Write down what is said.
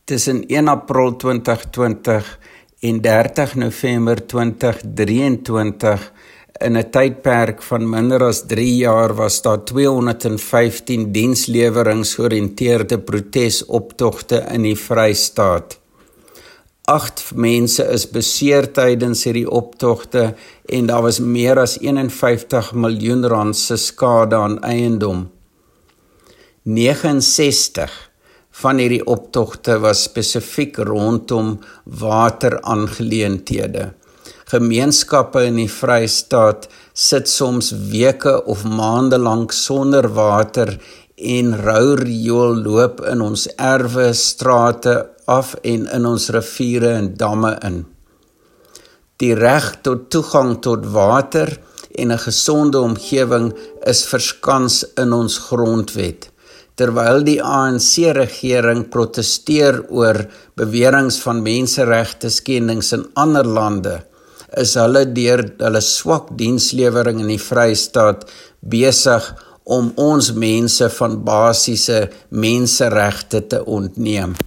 Tussen 1 April 2020 en 30 November 2023 in 'n tydperk van minder as 3 jaar was daar 215 diensleweringoriënteerde protesoptogte in die Vrystaat. 8 mense is beseer tydens hierdie optogte en daar was meer as 51 miljoen rand se skade aan eiendom. 69 van hierdie optogte was spesifiek rondom wateraangeleenthede. Gemeenskappe in die Vrystaat sit soms weke of maande lank sonder water en rou riool loop in ons erwe, strate af en in ons riviere en damme in. Die reg tot toegang tot water en 'n gesonde omgewing is verskans in ons grondwet. Terwyl die ANC-regering protesteer oor beweringe van menseregte skendings in ander lande, is hulle deur hulle swak dienslewering in die Vrystaat besig om ons mense van basiese menseregte te ontneem.